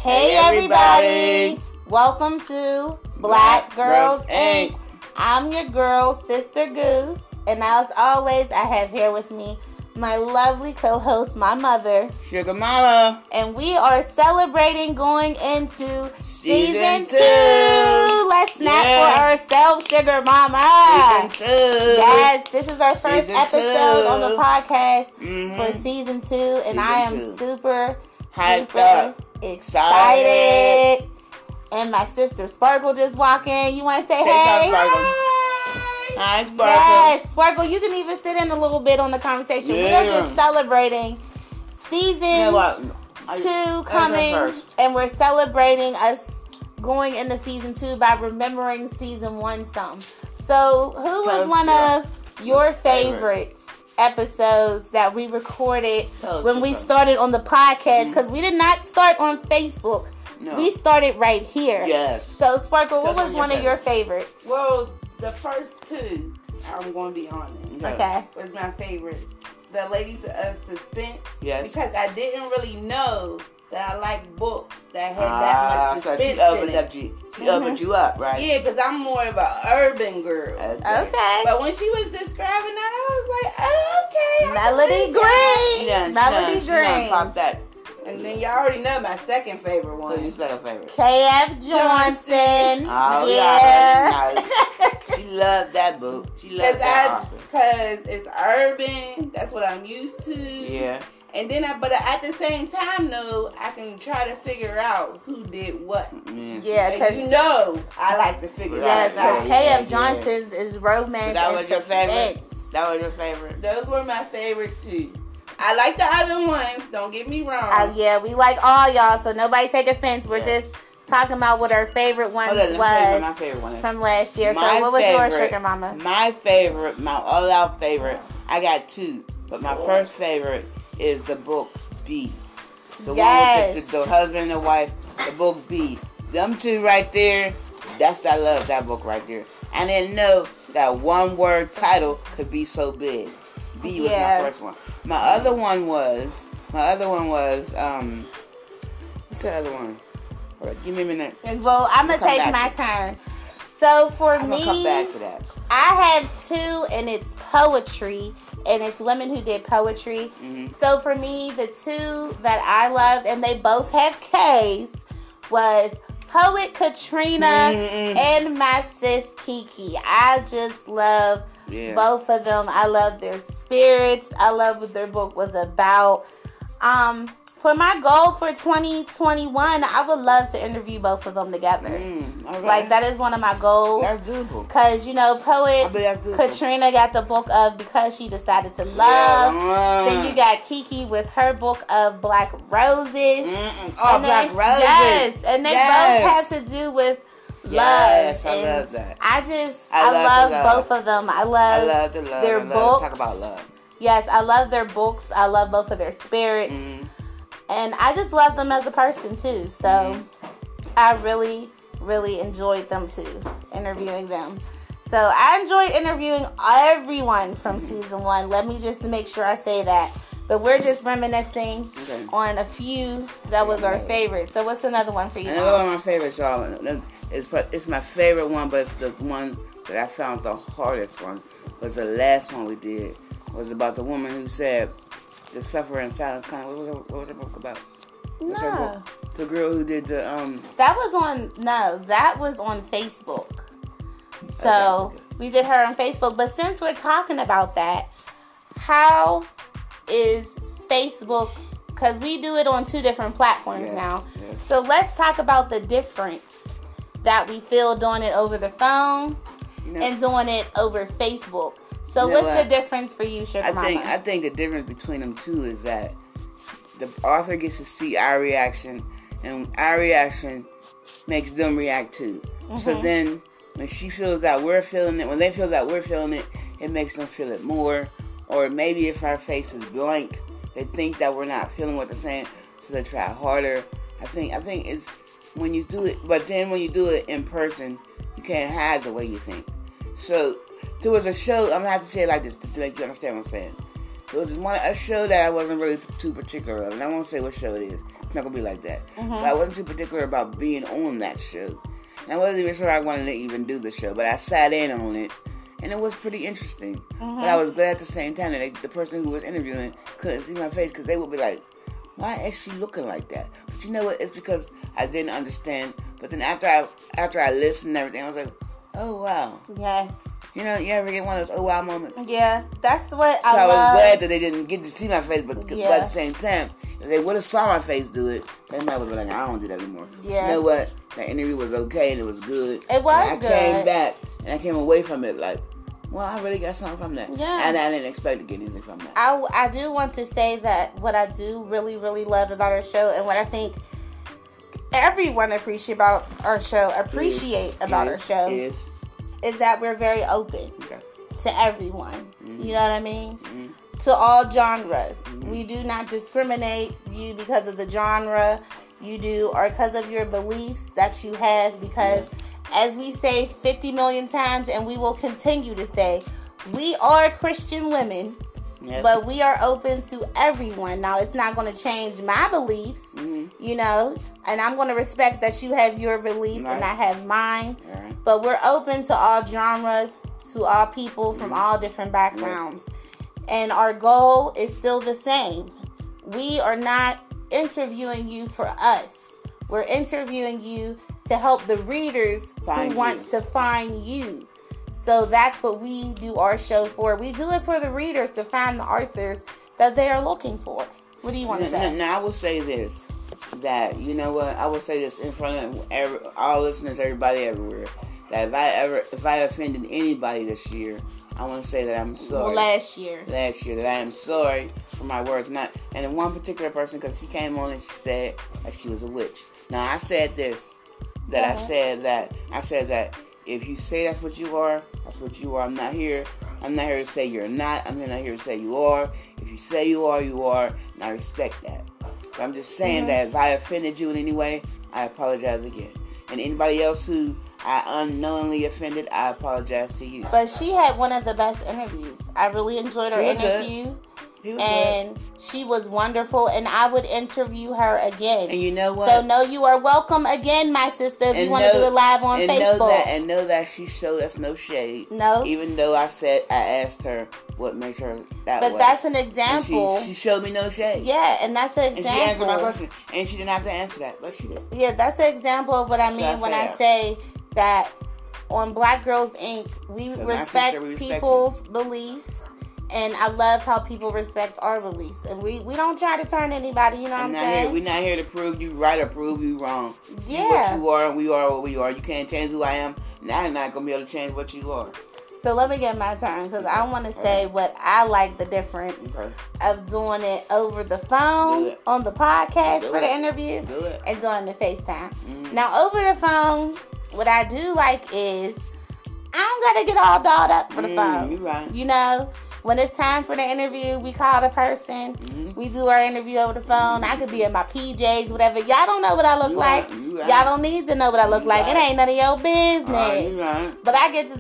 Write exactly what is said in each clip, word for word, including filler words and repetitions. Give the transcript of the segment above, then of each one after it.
Hey, hey everybody. everybody! Welcome to Black, Black Girls, Girls Incorporated. I'm your girl, Sister Goose, and as always, I have here with me my lovely co-host, my mother, Sugar Mama, and we are celebrating going into season, season two. two. Let's snap yeah. for ourselves, Sugar Mama. Season two. Yes, this is our first season episode two. on the podcast mm-hmm. for season two, and season I am two. super, Hyped super up. excited. excited. And my sister Sparkle just walked in. You want to say, say hey? Sparkle. Hi, Sparkle. Yes, Sparkle, you can even sit in a little bit on the conversation. Yeah. We are just celebrating season you know two coming, and we're celebrating us going into season two by remembering season one some. So, who was one yeah. of your favorites episodes that we recorded when we started on the podcast? Because mm-hmm. we did not start on Facebook. No. We started right here. Yes. So, Sparkle, what was one favorite. of your favorites? Well, the first two, I'm going to be honest. Okay. Was my favorite. The Ladies of Suspense. Yes. Because I didn't really know that I like books that had ah, that much suspense so she opened in it. Up you. She mm-hmm. opened you up, right? Yeah, because I'm more of an urban girl. Okay. okay. But when she was describing that, I was like, oh, okay. Melody Green. She done, Melody she done, Green. She done that. And then y'all already know my second favorite one. Who's your second favorite? K F Johnson. Oh, yeah. yeah. She loved that book. She loved that Because it's urban. That's what I'm used to. Yeah. And then, I, but at the same time, though, I can try to figure out who did what. Mm. Yeah, because you know, I like to figure yes, that out. Yes, because K F yeah, Johnson's yeah. is romance. So that and was your suspense. favorite. That was your favorite. Those were my favorite too. I like the other ones. Don't get me wrong. Uh, yeah, we like all y'all, so nobody take offense. We're yeah. just talking about what our favorite ones oh, was my favorite one from last year. My so what was favorite, your Sugar Mama? My favorite, my all-out favorite. I got two, but my first favorite is the book B. The yes. one with the, the husband and the wife. The book B. Them two right there. That's I love that book right there. I didn't know that one word title could be so big. B was yeah. my first one. My other one was, my other one was, um, what's the other one? All right, give me a minute. Well, I'm going to take my turn. So for I'm me, come back to that. I have two, and it's poetry, and it's women who did poetry. Mm-hmm. So for me, the two that I loved, and they both have K's, was Poet Katrina mm-hmm. and my sis Kiki. I just love yeah. both of them. I love their spirits. I love what their book was about. Um, for my goal for twenty twenty-one, I would love to interview both of them together. Mm, all right. Like, that is one of my goals. That's doable. Because, you know, Poet Katrina got the book of Because She Decided to Love. Yeah. Then you got Kiki with her book of Black Roses. Mm-mm. Oh, and Black they, Roses. Yes. And they yes. both have to do with love. Yes, I and love that. I just, I I, love, love, love both of them. I love, I love the love. their I love books. Talk about love. Yes, I love their books. I love both of their spirits. Mm-hmm. And I just love them as a person, too. So, mm-hmm. I really, really enjoyed them, too, interviewing them. So, I enjoyed interviewing everyone from season one. Let me just make sure I say that. But we're just reminiscing okay. on a few that was our favorite. So, what's another one for you? Another one of my favorites, y'all. It's, it's my favorite one, but it's the one that I found the hardest one. Was the last one we did. It was about the woman who said, the Suffer in Silence. Kind of, what was, what was the book about? What's no. her book? The girl who did the um. That was on no, that was on Facebook. So okay. we did her on Facebook. But since we're talking about that, how is Facebook? Because we do it on two different platforms yes, now. Yes. So let's talk about the difference that we feel doing it over the phone you know, and doing it over Facebook. So you know what's what? the difference for you, Sugar I Mama? think I think the difference between them two is that the author gets to see our reaction, and our reaction makes them react too. Mm-hmm. So then, when she feels that we're feeling it, when they feel that we're feeling it, it makes them feel it more. Or maybe if our face is blank, they think that we're not feeling what they're saying, so they try harder. I think I think it's when you do it, but then when you do it in person, you can't hide the way you think. So there was a show, I'm going to have to say it like this to make you understand what I'm saying. It was one a show that I wasn't really t- too particular of, and I won't say what show it is. It's not gonna be like that. Mm-hmm. But I wasn't too particular about being on that show. And I wasn't even sure I wanted to even do the show, but I sat in on it, and it was pretty interesting. Mm-hmm. But I was glad at the same time that they, the person who was interviewing couldn't see my face, because they would be like, "Why is she looking like that?" But you know what? It's because I didn't understand. But then after I after I listened and everything, I was like, "Oh wow." Yes. You know, you ever get one of those oh wow moments? Yeah, that's what so I So I was love. glad that they didn't get to see my face, but, Yeah. but at the same time, if they would have saw my face do it, they might have been like, I don't do that anymore. Yeah. You know what? That interview was okay and it was good. It was and I good. came back and I came away from it like, well, I really got something from that. Yeah. And I didn't expect to get anything from that. I, I do want to say that what I do really, really love about our show, and what I think everyone appreciate about our show, appreciate is, about is, our show, is, is that we're very open okay. to everyone. Mm-hmm. You know what I mean? Mm-hmm. To all genres. Mm-hmm. We do not discriminate you because of the genre you do or because of your beliefs that you have, because yeah. as we say fifty million times, and we will continue to say, we are Christian women, yes. but we are open to everyone. Now, it's not going to change my beliefs, mm-hmm. you know, and I'm going to respect that you have your beliefs right. and I have mine, right. but we're open to all genres, to all people from mm-hmm. all different backgrounds. Yes. And our goal is still the same. We are not interviewing you for us. We're interviewing you to help the readers find who you. wants to find you. So that's what we do our show for. We do it for the readers to find the authors that they are looking for. What do you want to now, say? Now, I will say this, that, you know what, I will say this in front of every, all listeners, everybody everywhere, that if I ever, if I offended anybody this year, I want to say that I'm sorry. Well, last year. Last year, that I am sorry for my words. Not, and one particular person, because she came on and she said that she was a witch. Now, I said this, that uh-huh. I said that, I said that if you say that's what you are, that's what you are. I'm not here. I'm not here to say you're not. I'm not here to say you are. If you say you are, you are, and I respect that. But I'm just saying mm-hmm. that if I offended you in any way, I apologize again. And anybody else who I unknowingly offended, I apologize to you. But she had one of the best interviews. I really enjoyed her interview. Good. And good. she was wonderful, and I would interview her again. And you know what? So, no, you are welcome again, my sister, if and you want to do it live on and Facebook. Know that, and know that she showed us no shade. No. Even though I said, I asked her what makes her that but way. But that's an example. She, she showed me no shade. Yeah, and that's an example. And she answered my question. And she didn't have to answer that, but she did. Yeah, that's an example of what I mean so I when I say that on Black Girls Incorporated, we so respect we respect people's you. beliefs. And I love how people respect our beliefs. And we, we don't try to turn anybody, you know I'm what I'm saying? Here, we're not here to prove you right or prove you wrong. Yeah. You what you are, we are what we are. You can't change who I am. Now I'm not going to be able to change what you are. So let me get my turn, because I want to say okay. what I like the difference okay. of doing it over the phone, on the podcast Do for it. the interview, Do it. and doing the FaceTime. Mm-hmm. Now, over the phone, what I do like is I don't got to get all dolled up for the mm, phone. You're right. You know? When it's time for the interview, we call the person. Mm-hmm. We do our interview over the phone. I could be in my P Js, whatever. Y'all don't know what I look you like. Right, right. Y'all don't need to know what I look you like. Right. It ain't none of your business. Right, right. But I get to do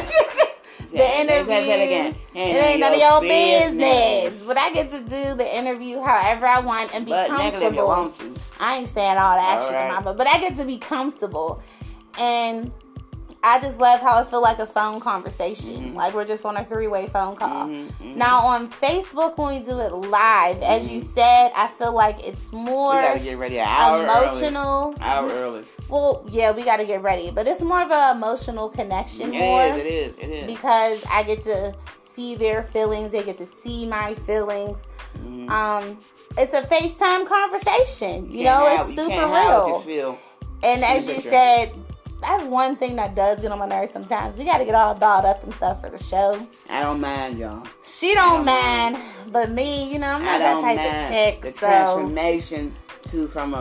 the yeah, interview. It again. Ain't it ain't none of your business. business. But I get to do the interview however I want and be but comfortable. You want to. I ain't saying all that all shit, right. mama. But I get to be comfortable. And I just love how it feel like a phone conversation. Mm-hmm. Like we're just on a three-way phone call. Mm-hmm, mm-hmm. Now on Facebook, when we do it live, mm-hmm. as you said, I feel like it's more we gotta get ready an hour emotional. Early. Hour early. Well, yeah, we gotta get ready. But it's more of an emotional connection it more. It is, it is, it is. Because I get to see their feelings. They get to see my feelings. Mm-hmm. Um, it's a FaceTime conversation. You, you know, have, it's super you real. You feel. And as you said, that's one thing that does get on my nerves sometimes. We got to get all dolled up and stuff for the show. I don't mind, y'all. She don't, don't mind, mind, but me, you know, I'm not that type mind. of chick. The so. transformation to from a,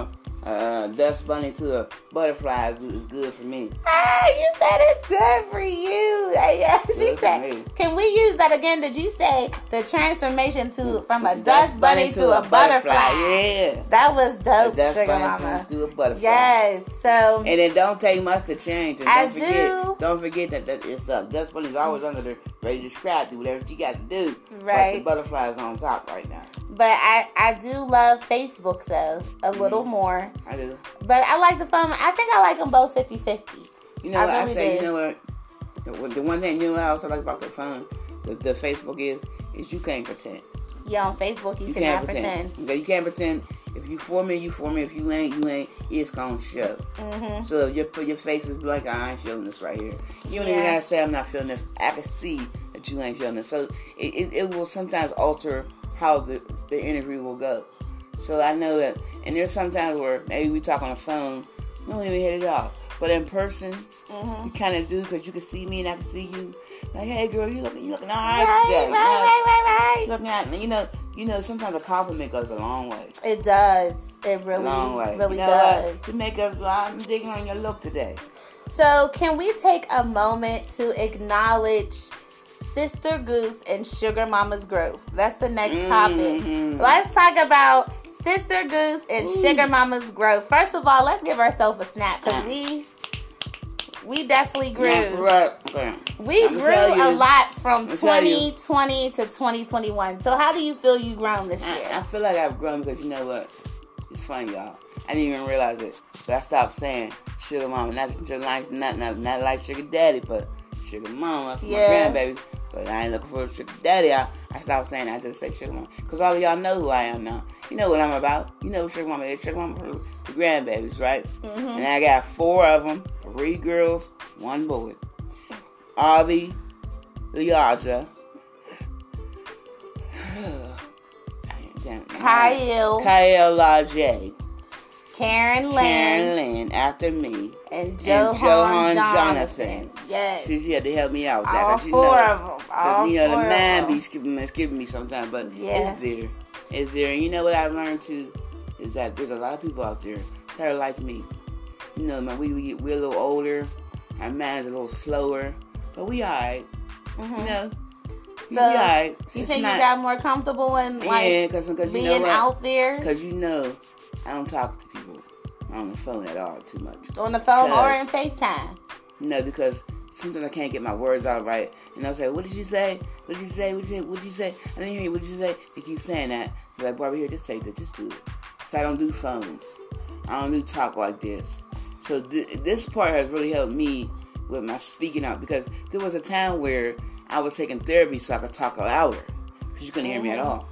uh, dust bunny to a butterfly is, is good for me. Ah, you said it's good for you. Yeah, she Good for said. me. Can we use that again? Did you say the transformation to from a Dust dust bunny to a butterfly? Yeah. That was dope, A dust Sugar bunny Mama. to a butterfly. Yes. So And it don't take much to change. And I don't forget, do. Don't forget that, that it's uh, dust bunny's always under there, ready to scrap you, whatever you got to do. Right. But the butterfly's on top right now. But I, I do love Facebook, though, a little Mm-hmm. more. I do. But I like the phone. I think I like them both fifty-fifty. You know I what I really say? do. You know what? The one thing you know I also like about the phone, the, the Facebook is, is you can't pretend. Yeah, on Facebook, you, You cannot can't pretend. pretend. You can't pretend. If you for me, you for me. If you ain't, you ain't. It's gonna show. Mm-hmm. So if you put your face is blank, I ain't feeling this right here. You don't even Yeah. gotta say I'm not feeling this. I can see that you ain't feeling this. So it, it, it will sometimes alter how the, the interview will go. So I know that, and there's sometimes where maybe we talk on the phone, we don't even hit it off. But in person, Mm-hmm. you kind of do because you can see me and I can see you. Like, hey girl, you looking, you looking all right, Right, today. right, right, right, You know, looking at, you know, you know. Sometimes a compliment goes a long way. right. It does. It really, a long way. really you know does. What? You make us. I'm digging on your look today. So, can we take a moment to acknowledge Sister Goose and Sugar Mama's growth? That's the next topic. Mhm. Let's talk about Sister Goose and Ooh. Sugar Mama's growth. First of all, let's give ourselves a snap because we we definitely grew. Yeah, for real. Okay. We I'ma grew tell a you. lot from I'ma tell you. twenty twenty to twenty twenty-one. So, how do you feel you grown this year? I, I feel like I've grown because you know what? It's funny, y'all. I didn't even realize it, but I stopped saying Sugar Mama, not sugar, not not not, not like Sugar Daddy, but Sugar Mama for Yeah. my grandbabies. But I ain't looking for a Sugar Daddy. I, I stopped saying that. I just say Sugar Mama because all of y'all know who I am now. You know what I'm about. You know what Sugar Mama is. Sugar Mama for the grandbabies, right? Mm-hmm. And I got four of them, three girls, one boy. Avi, Liaja, Kyle, Kyle Lajay, Karen Lynn, Karen Lynn, after me, and Johan, and Johan Jonathan. Jonathan. Yes. She, she had to help me out with that. All 'cause you four know, of them. 'cause, All you know, four the man of be them. skipping, skipping me sometimes, but Yeah. it's there. It's there. And you know what I've learned too? Is that there's a lot of people out there that are like me. You know, man, we, we, we're a little older. Our mind's a little slower. But we alright. Mm-hmm. You know? So, we alright. You It's think not- you got more comfortable in like yeah, because you being know what? out there Because you know, I don't talk to people on the phone at all too much. on the phone or in Because- FaceTime? You know, because sometimes I can't get my words out right. And I'll say, what did you say? What did you say? What did you say? What did you say? I didn't hear you. What did you say? They keep saying that. They're like, Barbara, here, just take that. Just do it. So I don't do phones. I don't do talk like this. So th- this part has really helped me with my speaking out. Because there was a time where I was taking therapy so I could talk louder. Because you couldn't hear me at all.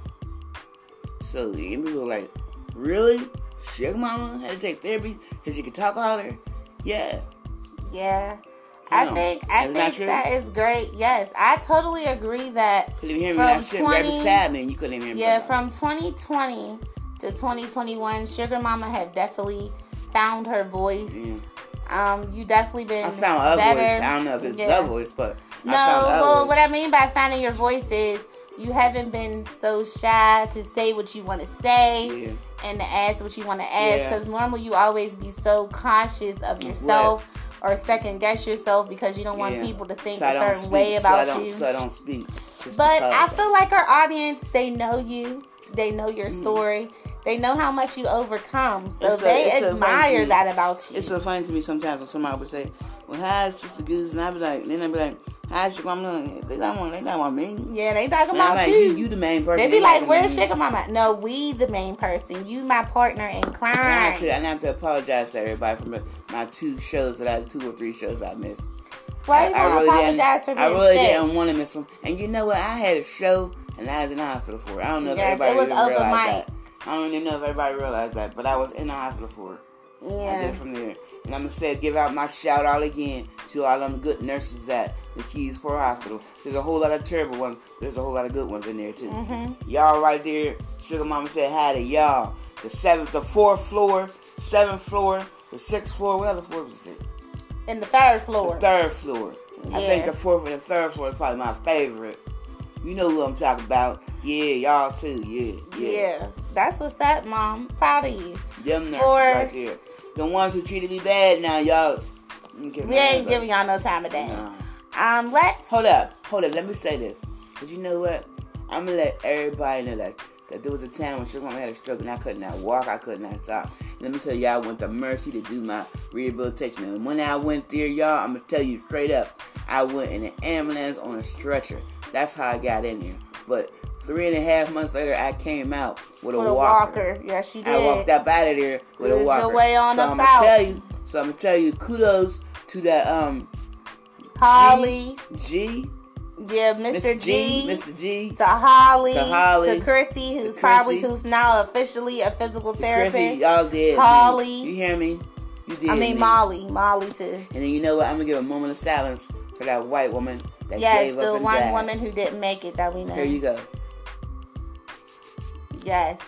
So and people were like, really? Sugar Mama had to take therapy because you could talk louder? Yeah. Yeah. I No. think I Isn't that think true? that is great. Yes, I totally agree that Couldn't even hear me. From I sit right twenty beside me and you couldn't even hear me. yeah, from twenty twenty to twenty twenty-one, Sugar Mama have definitely found her voice. Yeah. Um, you definitely been I found a better. voice. I don't know if it's Yeah. the voice, but No, I found a well, voice. what I mean by finding your voice is you haven't been so shy to say what you want to say Yeah. and to ask what you want to ask. Yeah. Because normally you always be so conscious of yourself or second guess yourself because you don't want Yeah. people to think So I a don't certain speak, way so I about don't- you. So I don't speak. Just But because. I feel like our audience, they know you. They know your Mm-hmm. story. They know how much you overcome. So It's so- they it's so funny to admire me. that about you. It's so funny to me sometimes when somebody would say, well, hi, Sister Goose, and I'd be like, then I'd be like, hi, Sugar Mama. They don't want, they don't want me. yeah, they talking And I'm about like, you. you, you the main person. They be They like, talking where's to me. Sugar Mama? No, we the main person. You my partner in crime. And I have to, and I have to apologize to everybody for my, my two shows that I two or three shows I missed. Why you I, I want to really apologize for didn't, being I really sick? didn't want to miss them. And you know what? I had a show and I was in the hospital for it. I don't know if Yes, everybody it was even over realized mic. that. I don't even know if everybody realized that, but I was in the hospital for it. I did Yeah. it from there. And I'm going to say, give out my shout out again to all them good nurses at the Keysport Hospital. There's a whole lot of terrible ones. There's a whole lot of good ones in there, too. Mm-hmm. Y'all right there, Sugar Mama said hi to y'all. The seventh, the fourth floor, seventh floor, the sixth floor, what other floor was it? In the third floor. The third floor. I Yeah. think the fourth and the third floor is probably my favorite. You know who I'm talking about. Yeah, y'all too. Yeah, yeah. Yeah, that's what's up, Mom. Proud of you. Them nurses Or- right there. The ones who treated me bad now, y'all. We ain't giving y'all no time of day. No. Um, let Hold up, hold up. Let me say this. Cause you know what? I'm gonna let everybody know that that there was a time when Sugar Mama had a stroke and I could not walk, I could not talk. Let me tell you, I went to Mercy to do my rehabilitation. And when I went there, y'all, I'm gonna tell you straight up, I went in an ambulance on a stretcher. That's how I got in there. But three and a half months later, I came out with a with a walker. walker. Yes, she did. I walked up out of there with a Squeeze walker. your way on so up I'm out. gonna tell you. So I'm gonna tell you, kudos to that um Holly. G. G Yeah, Mister G, Mister G. to Holly, To Holly. to Chrissy, who's To probably Chrissy. who's now officially a physical therapist. Chrissy, y'all did. Holly. Man. You hear me? You did. I mean man. Molly, Molly too. And then you know what? I'm gonna give a moment of silence for that white woman that Yes, gave up the and one died. woman who didn't make it that we know. Here you go. Yes.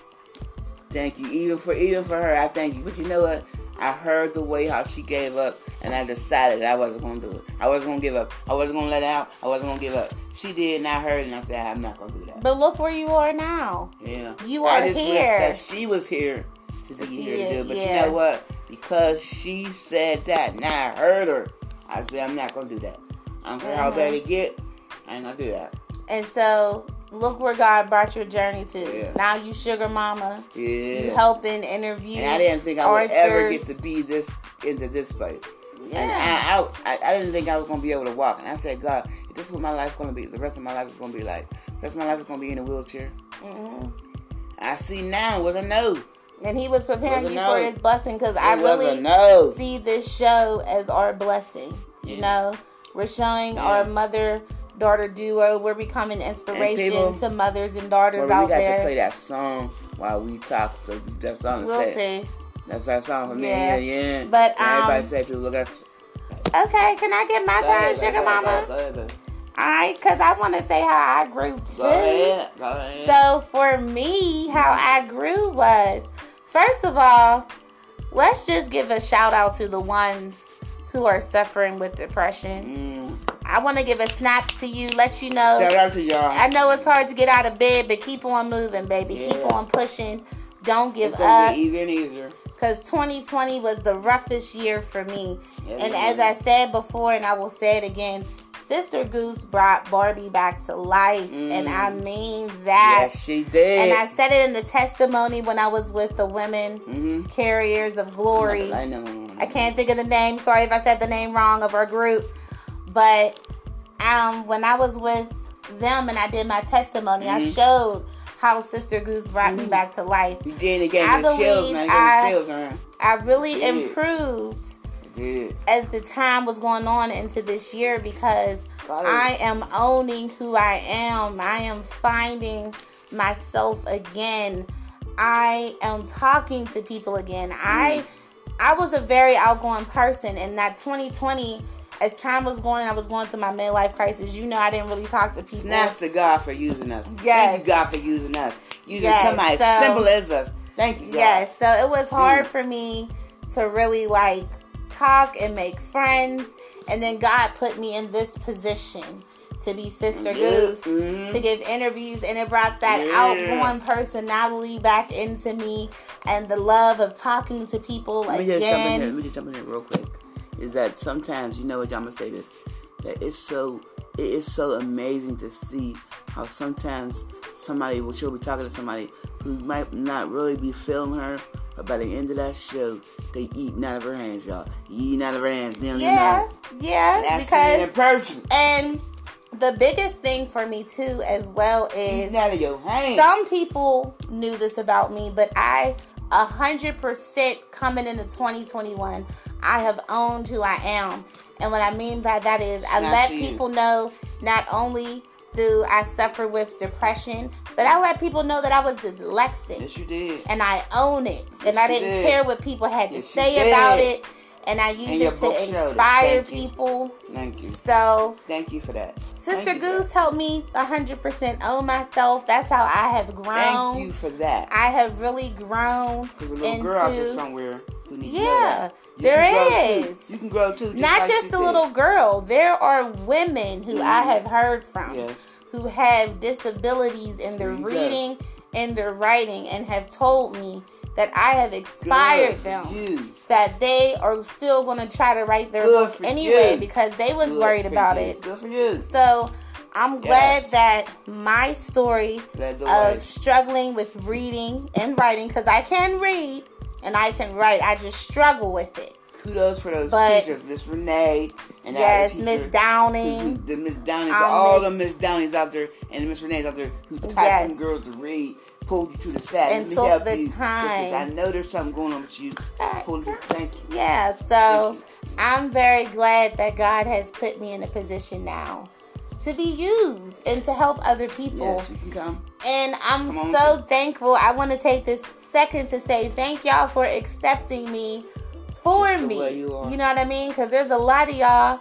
Thank you. Even for even for her, I thank you. But you know what? I heard the way how she gave up, and I decided I wasn't gonna do it. I wasn't gonna give up. I wasn't gonna let out. I wasn't gonna give up. She did, and I heard, and I said, I'm not gonna do that. But look where you are now. Yeah. You are I just here. wish that she was here to be see here to it, do it. But yeah. you know what? Because she said that, and I heard her, I said, I'm not gonna do that. I don't care how Mhm. bad it get. I ain't gonna do that. And so look where God brought your journey to. Yeah. Now you sugar mama. Yeah. You helping interview. And I didn't think I would authors. ever get to be this into this place. Yeah. And I, I, I didn't think I was going to be able to walk. And I said, God, if this is what my life going to be, the rest of my life is going to be like. The rest of my life is going to be in a wheelchair. Mhm. I see now was a no. And he was preparing Was a you no. for this blessing because I It was really a no. see this show as our blessing. You Yeah. know, we're showing Yeah. our mother daughter duo. We're becoming inspiration people- to mothers and daughters Well, we out got there. to play that song while we talk. So that song is We'll set. see. That's our song for me. Yeah. Yeah, yeah. But, Yeah, everybody um, say people look us. Okay, can I get my Go turn, ahead, sugar go ahead, mama? Go ahead, go ahead. All right, because I want to say how I grew too. Go ahead. Go ahead. So for me, how I grew was, first of all, let's just give a shout out to the ones who are suffering with depression. Mm. I want to give a snaps to you, let you know. Shout out to y'all. I know it's hard to get out of bed, but keep on moving, baby. Keep Yeah. on pushing. Don't give It's gonna up. get easier and easier. Because twenty twenty was the roughest year for me. Yeah, and yeah. as I said before, and I will say it again, Sister Goose brought Barbie back to life. Mm. And I mean that. Yes, she did. And I said it in the testimony when I was with the women Mm-hmm. carriers of glory. I know. I can't think of the name. Sorry if I said the name wrong of our group. But um, when I was with them and I did my testimony, I Mhm. showed how Sister Goose brought me Mhm. back to life. You did. It gave I me the chills, believe man. It gave I- me chills, man. I really Yeah. improved It did. as the time was going on into this year because Got it. I am owning who I am. I am finding myself again. I am talking to people again. I I was a very outgoing person, and that twenty twenty, as time was going and I was going through my midlife crisis, you know, I didn't really talk to people. Snaps to God for using us. Yes. Thank you, God, for using us. Using Yes, somebody so- as simple as us. Thank you, God. Yes, so it was hard Mm. for me to really like talk and make friends, and then God put me in this position to be Sister Yeah. Goose, Mhm. to give interviews, and it brought that Yeah. outgoing personality back into me and the love of talking to people Let me just jump in here. again. Let me just jump in here real quick. Is that sometimes, you know what, I'm gonna say this, that it's so it is so amazing to see how sometimes somebody will she'll be talking to somebody who might not really be feeling her, but by the end of that show, they eating out of her hands, y'all. Eating out of her hands. Them, Yeah, yeah, That's it in because person. and the biggest thing for me too, as well, is Eating out of your hands. some people knew this about me, but I a hundred percent coming into twenty twenty-one, I have owned who I am. And what I mean by that is I Not let for you. people know not only do I suffer with depression, but I let people know that I was dyslexic. Yes, you did. And I own it. Yes, And I you didn't did. care what people had to Yes, you say did. about it. and I use And your it to book showed it. inspire Thank you. people. Thank you. So Thank you for that. Sister Thank you for Goose helped me one hundred percent own myself. That's how I have grown. Thank you for that. I have really grown There's a little into... girl out there somewhere who needs Yeah, to know that. You there can grow is. Too. You can grow too. Just Not like just she a said. little girl. There are women who I have heard from Yes. who have disabilities in their There you go. reading and their writing and have told me that I have inspired Good for them. you. That they are still going to try to write their Good book for anyway you. because they was Good worried for about you. it. Good for you. So I'm glad Yes. that my story Led the of way. struggling with reading and writing, because I can read and I can write, I just struggle with it. Kudos for those But- teachers, Miss Renee and the Yes, other Miss teacher Downing. who- The Miss Downings, Um, all Miss- the Miss Downings out there and Miss Renee's out there who taught Yes. them girls to read, pulled you to the side. And Let me took help the you, time. because I know there's something going on with you. Right. Pulled you. Thank you. Yeah, so Thank you. I'm very glad that God has put me in a position now to be used and to help other people. Yes, you can come. And I'm Come on, so too. thankful. I want to take this second to say thank y'all for accepting me for Just the me. way you are. know what I mean? Because there's a lot of y'all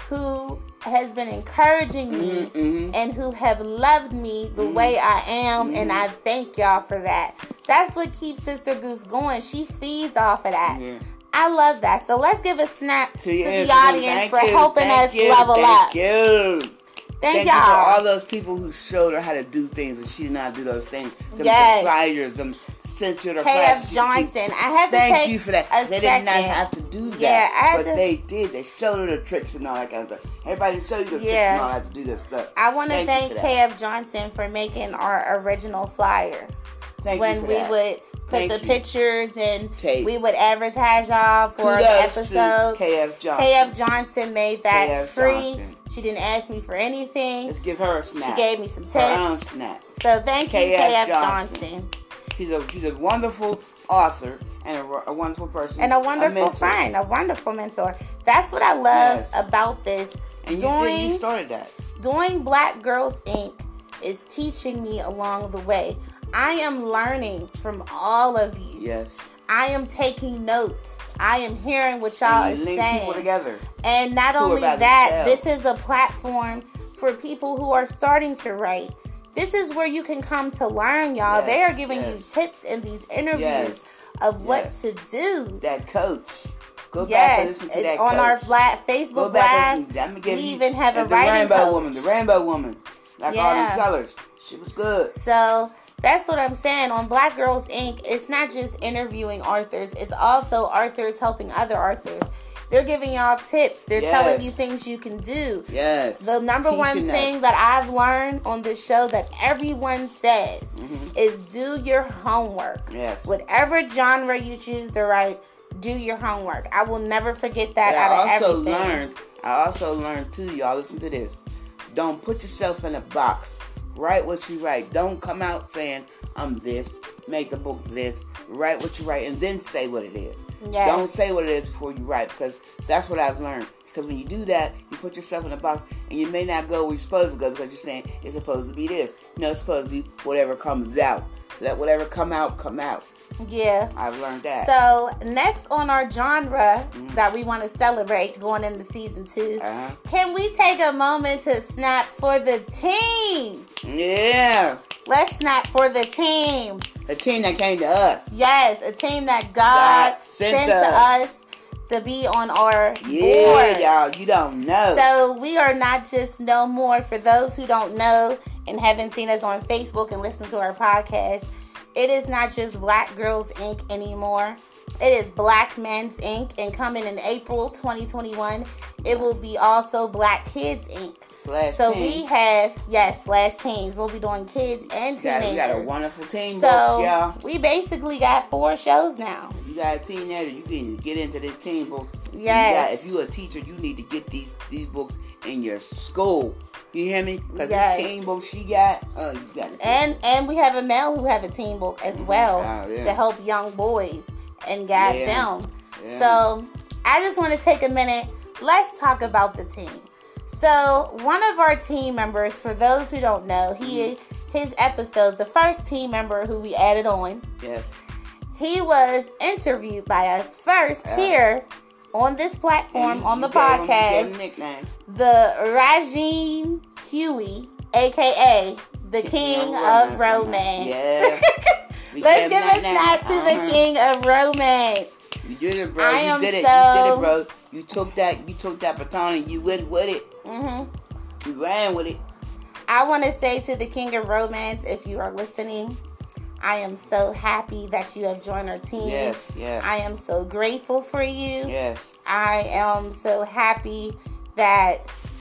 who has been encouraging me Mhm, mhm. and who have loved me the way I am, and I thank y'all for that. That's what keeps Sister Goose going. She feeds off of that. Yeah. I love that. So let's give a snap to, To your the Instagram. audience Thank for you, helping thank us you, level thank up. You. Thank, Thank you for y'all. all those people who showed her how to do things and she did not do those things. Them Yes. flyers, them sent you the K F flyers. Johnson. I have to Thank take you for that. a They second. did not have to do that. Yeah, I had but to- they did. They showed her the tricks and all that kind of stuff. Everybody show you the tricks Yeah. and all that to do this stuff. I want to Thank you thank for that. K F Johnson for making our original flyer. Thank when you for we that. would put Thank the you. pictures and Tape. we would advertise y'all for Kudos the to episode. K F Johnson. K F Johnson made that K F free. Johnson. She didn't ask me for anything. Let's give her a snap. She gave me some Her own tips. snap. So thank you, K F K F Johnson. Johnson. She's a she's a wonderful author and a, a wonderful person And a wonderful mentor. friend, a wonderful mentor. That's what I love Yes. about this. And you, doing, did, you started that. doing Black Girls Incorporated is teaching me along the way. I am learning from all of you. Yes. I am taking notes. I am hearing what y'all And are you link saying. people together. And not who are only by that, themselves. this is a platform for people who are starting to write. This is where you can come to learn, y'all. Yes, they are giving yes. you tips in these interviews Yes, of what yes. to do. That coach. Go back and Yes, listen to it's that on coach. our flat Go Facebook back and Live. listen. I'm gonna give We you even have a and writing the rainbow coach. woman. The rainbow woman. Like all Yeah. them colors. She was good. So that's what I'm saying. On Black Girls Incorporated, it's not just interviewing authors. It's also authors helping other authors. They're giving y'all tips. They're Yes. telling you things you can do. Yes. The number one Teaching thing us. that I've learned on this show that everyone says is do your homework. Yes. Whatever genre you choose to write, do your homework. I will never forget that But out I of also everything. learned, I also learned too, y'all, listen to this. Don't put yourself in a box. Write what you write. Don't come out saying, I'm this, make the book this, write what you write, and then say what it is. Yes. Don't say what it is before you write, because that's what I've learned. Because when you do that, you put yourself in a box, and you may not go where you're supposed to go, because you're saying it's supposed to be this. No, it's supposed to be whatever comes out. Let whatever come out, come out. Yeah. I've learned that. So next on our genre that we want to celebrate going into season two, Uh-huh. can we take a moment to snap for the team? Yeah. Let's snap for the team. A team that came to us. Yes, a team that God, God sent, sent to us. us to be on our Yeah, board. y'all. You don't know. So we are not just no more. For those who don't know and haven't seen us on Facebook and listened to our podcast, it is not just Black Girls Incorporated anymore. It is Black Men's Incorporated. And coming in April twenty twenty-one, it will be also Black Kids Incorporated. Slash So team. we have, yes, slash teens. We'll be doing kids and We got, teenagers. we got a wonderful team so books, y'all. we basically got four shows now. If you got a teenager, you can get into this team books. You Yes. got- if you're a teacher, you need to get these these books in your school. You hear me? Because Yes. this team book she got, uh, you got it. And and we have a male who have a teen book as well Oh, yeah. to help young boys and guide Yeah. them. Yeah. So I just want to take a minute. Let's talk about the team. So one of our team members, for those who don't know, he Mm-hmm. his episode, the first team member who we added on, Yes. he was interviewed by us first Yeah. here on this platform, you, on the you gave him- you gave him podcast, a nickname. the Rajeen Huey, aka the King of Romance. Yeah. We Let's gave give him a that name. snap to the Uh-huh. King of Romance. You did it, bro. I you am did it. so- You did it, bro. You took that. You took that baton and you went with it. Mm-hmm. You ran with it. I want to say to the King of Romance, if you are listening, I am so happy that you have joined our team. Yes, yes. I am so grateful for you. Yes. I am so happy that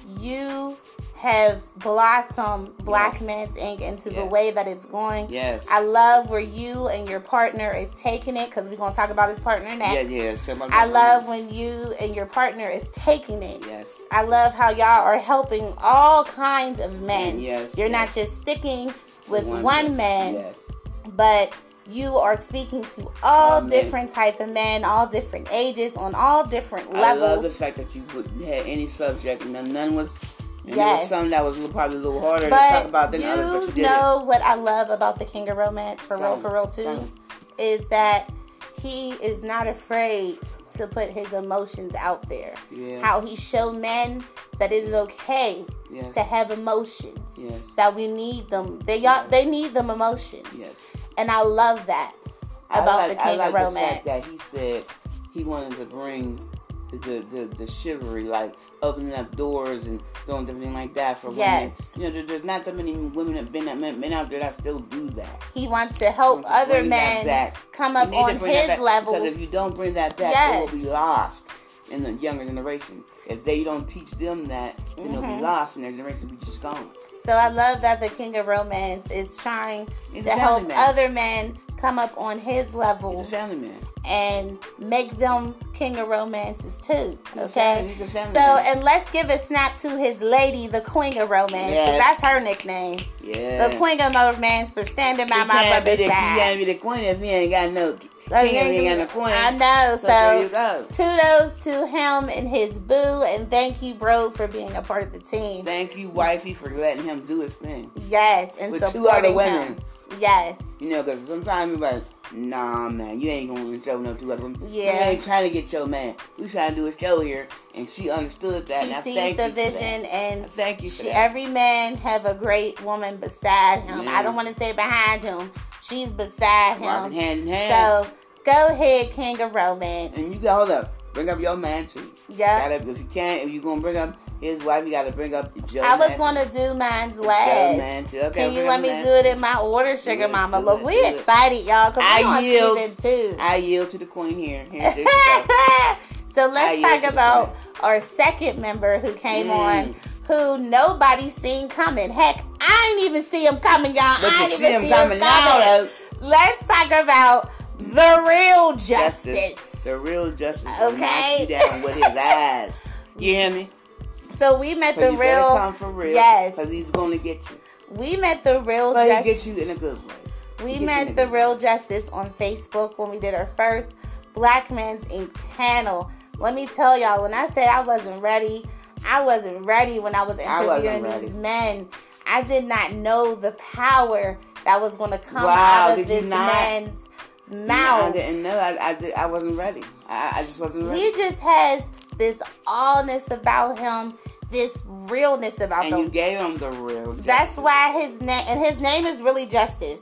you have blossomed Black Yes. Men's Incorporated into the Yes. way that it's going. Yes. I love where you and your partner is taking it, because we're going to talk about his partner next. Yeah, yeah. So my- I love when you and your partner is taking it. Yes. I love how y'all are helping all kinds of men. Yes, You're yes. not just sticking with one, man, Yes. but you are speaking to all All men. different type of men, all different ages, on all different I love the levels. fact that you would, had any subject and none, none was. And there Yes. was something that was a little, probably a little harder to But talk about than you others, but you did know what I love about the King of Romance, for Tell real, me. for real Tell too, me. is that he is not afraid to put his emotions out there. Yeah. How he showed men that it is okay Yes. to have emotions. Yes. That we need them. They y'all, Yes. they need them emotions. Yes. And I love that I about like, the King I like of the Romance. fact that he said he wanted to bring the the, the, the chivalry, like opening up doors and doing everything like that for Yes. women. You know, there, there's not that many women that been that men, men out there that still do that. He wants to help Want to other bring that men back. come You up need to on bring that his back, level. because if you don't bring that back, Yes. it will be lost in the younger generation. If they don't teach them that, then it'll Mm-hmm. be lost and their generation will be just gone. So I love that the King of Romance is trying He's to a help family man. other men come up on his He's level a family man. and make them King of Romances too. He's a Okay. family- he's a family So man. and let's give a snap to his lady, the Queen of Romance, because Yes. that's her nickname. Yeah. The Queen of Romance for standing by He my can't be brother's the, he side. can't be the queen if he ain't got no king. Uh, He ain't got no queen. I know. So there So, you go. kudos to him and his boo, and thank you, bro, for being a part of the team. Thank you, wifey, for letting him do his thing. Yes, and With two supporting other women. him. Yes. You know, because sometimes you're like, nah, man, you ain't going to show no two other women. Yeah. We ain't trying to get your man. We trying to do a show here. And she understood that. She and I sees thank the you for vision, that. and I thank you for she, that. every man have a great woman beside him. Yeah. I don't want to say behind him. She's beside Walking him. hand in hand. So go ahead, King of Romance. And you got, hold up, bring up your man too. Yeah. Gotta, if you can't, if you're going to bring up his wife, you got to bring up Joe I was man going too. to do mine's Joe last. man too. Okay, Can you bring let up me man do it too. in my order, Sugar it, Mama? do Look, it, we do it. excited, y'all, because I we're on yield. season two. I yield to the queen here. Here, there you go. So I let's yield talk to the about our second member who came Mm. on, who nobody seen coming. Heck, I ain't even see him coming, y'all. But I you ain't see even him see coming now, though. Let's talk about the real justice. Justice. The real justice. Will Okay. knock you down with his eyes. You hear me? So we met So the you real. better come for real. Yes. Because he's going to get you. We met the real But he justice. get you in a good way. We He get you in met a the good real way. justice on Facebook when we did our first Black Men's Inc panel. Let me tell y'all, when I say I wasn't ready, I wasn't ready when I was I wasn't interviewing ready. these men. I did not know the power that was going to come Wow, out of did you this not? man's I mouth. didn't know. I, I, did, I wasn't ready. I, I just wasn't ready. He just has this allness about him, this realness about and him. you gave him the real justice. That's why his name, and his name is really Justice.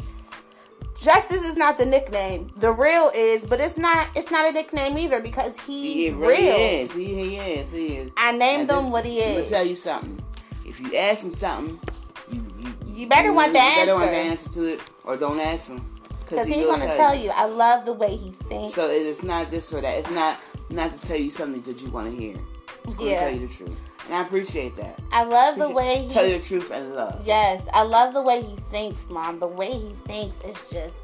Justice is not the nickname. The real is, but it's not. It's not a nickname either because he's He really real. is. He, he is. He is. I named And him what he Let me is. tell you something. If you ask him something, you you, You better want the you better want the answer. answer to it, or don't ask him. Because he he's will gonna tell you. I love the way he thinks. So it is not this or that. It's not not to tell you something that you want to hear. It's going to Yeah. tell you the truth, and I appreciate that. I love the Appreciate- way he. tell you the truth and love. Yes, I love the way he thinks, Mom. The way he thinks is just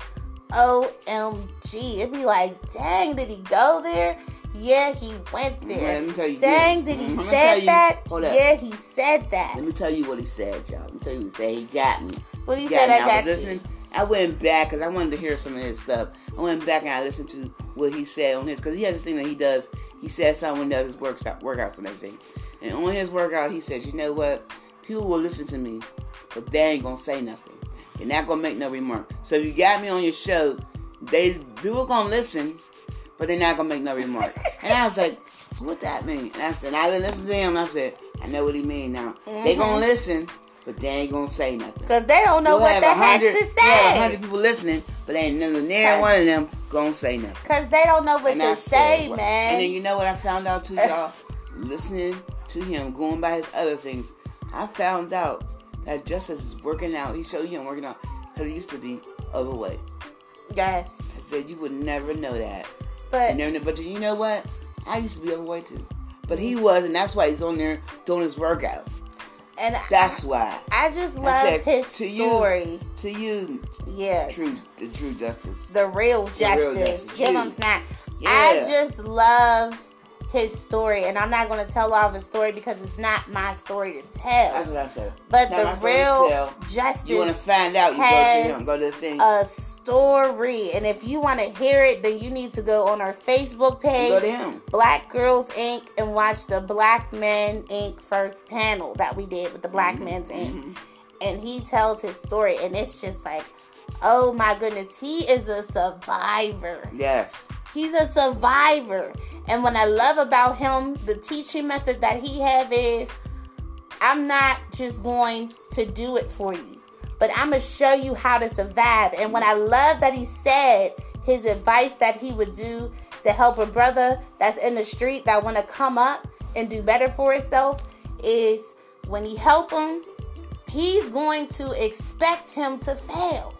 O M G. It'd be like, dang, did he go there? Yeah, he went there. Let me tell you Dang, this. did he I'm gonna said tell you- that? hold up. Yeah, he said that. Let me tell you what he said, y'all. Let me tell you what he said. He got me. What he He said, me. I got was you. listening. I went back because I wanted to hear some of his stuff. I went back and I listened to what he said on his, because he has a thing that he does. He says something when he does his works, workouts and everything. And on his workout, he says, you know what? People will listen to me, but they ain't going to say nothing. They're not going to make no remark. So if you got me on your show, they people going to listen, but they're not going to make no remark. And I was like, what that mean? And I said, and I didn't listen to him. And I said, I know what he mean now. Mm-hmm. They gonna listen, but they ain't gonna say nothing. Because they don't know You'll what the heck to say. You have a hundred people listening, but ain't none of near one of them gonna say nothing. Because they don't know what and to I say, said, well, man. And then you know what I found out too, y'all? Listening to him, going by his other things, I found out that Justice is working out. He showed you him working out because he used to be overweight. Yes. I said you would never know that. But, you never know, but you know what? I used to be overweight too. But he was, and that's why he's on there doing his workout. And that's I, why. I just love I said, his to story. You, to you, yes. True, the true justice. The real justice. The real justice. Give you. him snap. Yeah. I just love his story, and I'm not going to tell all of his story because it's not my story to tell. That's what I said. But the real justice, you want to find out, you go to him, go to this thing. A story, and if you want to hear it, then you need to go on our Facebook page, go to him. Black Girls Incorporated, and watch the Black Men Incorporated first panel that we did with the Black mm-hmm. Men's Incorporated. Mm-hmm. And he tells his story, and it's just like, oh my goodness, he is a survivor. Yes. He's a survivor. And what I love about him, the teaching method that he have is, I'm not just going to do it for you, but I'm going to show you how to survive. And what I love that he said, his advice that he would do to help a brother that's in the street that want to come up and do better for himself is when he help him, he's going to expect him to fail.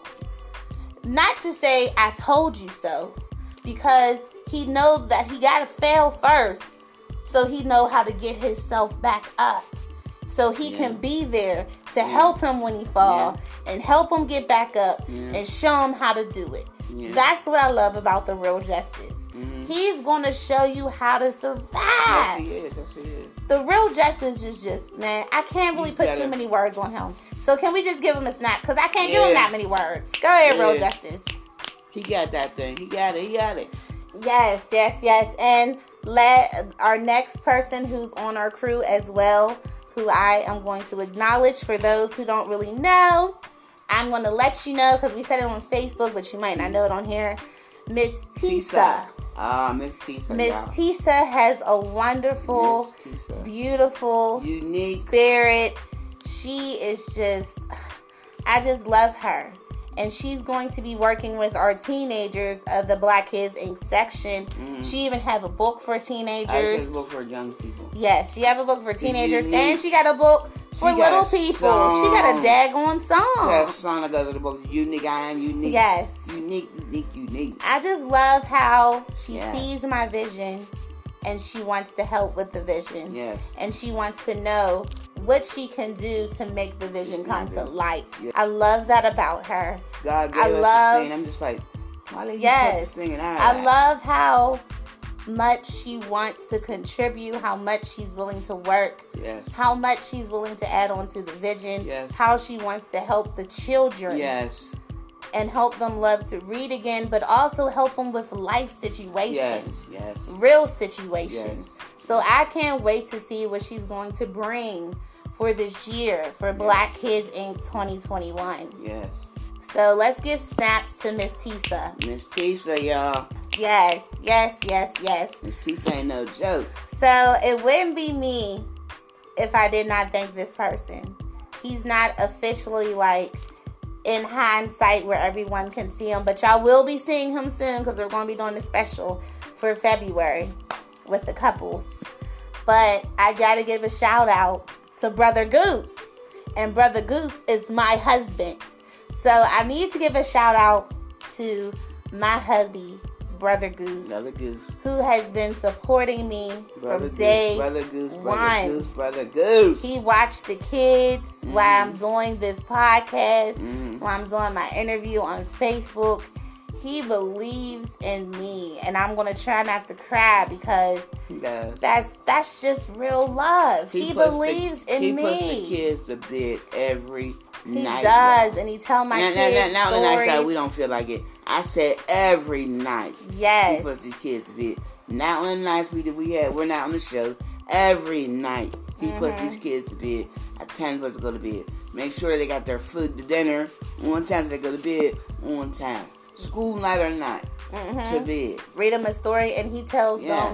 Not to say, I told you so. Because he knows that he got to fail first so he know how to get himself back up. So he yeah. can be there to yeah. help him when he fall yeah. and help him get back up yeah. and show him how to do it. Yeah. That's what I love about the real justice. Mm-hmm. He's going to show you how to survive. Yes, he is. Yes, he is. The real justice is just, man, I can't really you put gotta... too many words on him. So can we just give him a snap? Because I can't yeah. give him that many words. Go ahead, yeah. real justice. He got that thing. He got it. He got it. Yes, yes, yes. And let our next person who's on our crew as well, who I am going to acknowledge for those who don't really know. I'm going to let you know because we said it on Facebook, but you might not know it on here. Miss Tisa. Ah, uh, Miss Tisa. Miss yeah. Tisa has a wonderful, beautiful, unique spirit. She is just, I just love her. And she's going to be working with our teenagers of the Black Kids Incorporated section. Mm-hmm. She even have a book for teenagers. I have a book for young people. Yes, she have a book for teenagers, unique. And she got a book for little people. Song. She got a daggone song. She got a song that goes with the book. Unique, I am unique. Yes, unique, unique, unique. I just love how she yeah. sees my vision, and she wants to help with the vision. Yes, and she wants to know what she can do to make the vision come to life. Yeah. I love that about her. God gave I us love, this thing. I'm just like, why did yes, you put this thing in our I life? love how much she wants to contribute, how much she's willing to work, yes, how much she's willing to add on to the vision, yes, how she wants to help the children, yes, and help them love to read again, but also help them with life situations, yes, yes, real situations. Yes. So I can't wait to see what she's going to bring for this year for yes. Black Kids Incorporated twenty twenty-one. Yes. So let's give snaps to Miss Tisa. Miss Tisa, y'all. Yes, yes, yes, yes. Miss Tisa ain't no joke. So it wouldn't be me if I did not thank this person. He's not officially like in hindsight where everyone can see him, but y'all will be seeing him soon because we're going to be doing a special for February with the couples. But I got to give a shout out to Brother Goose. And Brother Goose is my husband. So I need to give a shout out to my hubby, Brother Goose. Brother Goose. Who has been supporting me Brother from day Goose, Brother Goose, one. Brother Goose, Brother Goose. He watched the kids mm-hmm. while I'm doing this podcast, mm-hmm. while I'm doing my interview on Facebook. He believes in me, and I'm gonna try not to cry because yes. that's that's just real love. He, he believes the, in he me. He puts the kids to bed every he night. He does, y'all. and he tell my now, kids now, now, stories. Now, nights that we don't feel like it. I said every night. Yes, he puts these kids to bed. Not on the nights we we had. We're not on the show. Every night he mm-hmm. puts these kids to bed. I tell them supposed to go to bed. Make sure they got their food, the dinner on time so they go to bed on time. School night or not, mm-hmm. to bed. Read him a story, and he tells yes. them